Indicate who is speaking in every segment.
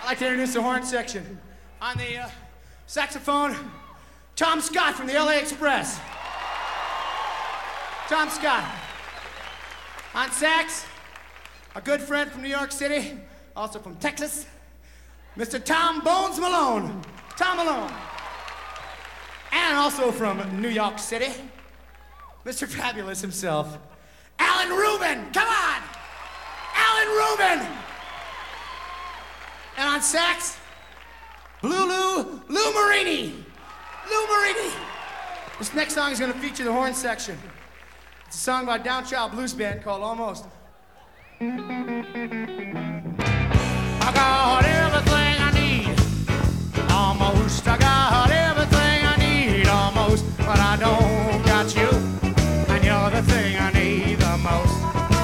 Speaker 1: I'd like to introduce the horn section. On the saxophone, Tom Scott from the LA Express. Tom Scott. On sax, a good friend from New York City, also from Texas, Mr. Tom Bones Malone. Tom Malone. And also from New York City, Mr. Fabulous himself, Alan Rubin. Come on! Alan Rubin! And on sax, Lou Marini. Lou Marini. This next song is going to feature the horn section. It's a song by a down-child blues band called Almost. I got everything I need. Almost. I got everything I need. Almost. But I don't got you. And you're the thing I need the most.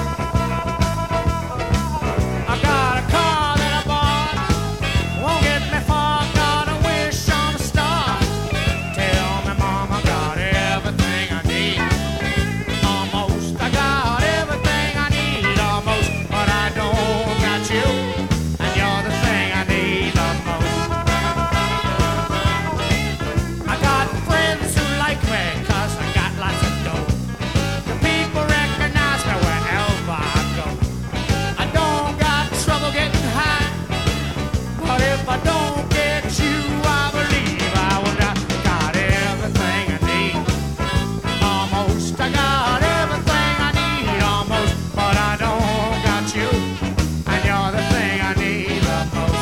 Speaker 1: I got a car that I bought. Won't get me far. Got a wish on a star. Tell me, Mama, got everything I need. Almost. I got everything I need. Almost. But I don't got you. And you're the thing I need the most. I got friends who like me 'cause I got lots of dough. The people recognize me wherever I go. I don't got trouble getting high. But if I don't get you, I believe I would have got everything I need. Almost. I got everything I need. Almost. But I don't got you. And you're the thing I need the most.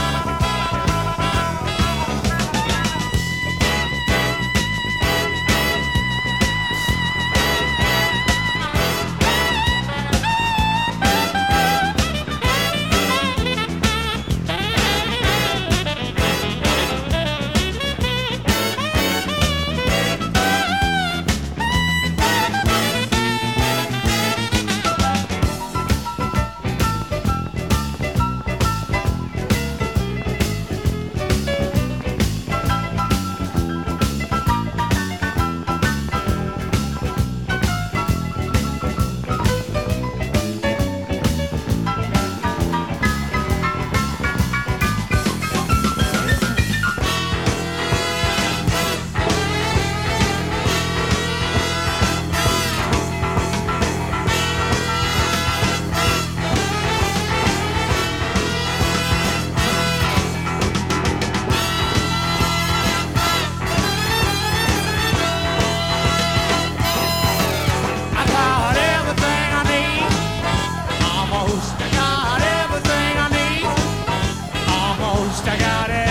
Speaker 1: I got everything I need. Almost. I got everything I need. Almost. I got